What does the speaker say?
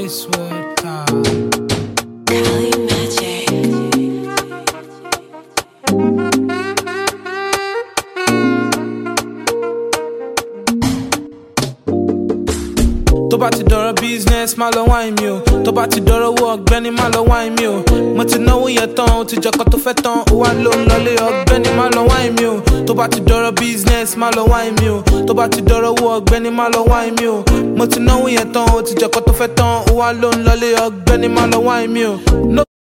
Ice water. Cali Magic. Tó bá ti dọ̀rọ̀ business má lọ wáìn mi o. Tó bá ti dọ̀rọ̀ owó ọ̀gbẹ́ni má lọ wáìn mi o. Mo ti náwó yẹn tán, ó ti jọkọ tó fẹ́ tán. Ó wá ló ń lọlé ọ̀gbẹ́ni má lọ wáìn mi o. Tó bá ti dọ̀rọ̀ business má lọ wáìn mi o. Tó bá ti dọ̀rọ̀ owó ọ̀gbẹ́ni má lọ wáìn mi o. Mo ti náwó yẹn tán, ó ti jọkọ tó fẹ́ tán. Ó wá ló ń lọlé ọ̀gbẹ́ni má lọ wáìn mi o.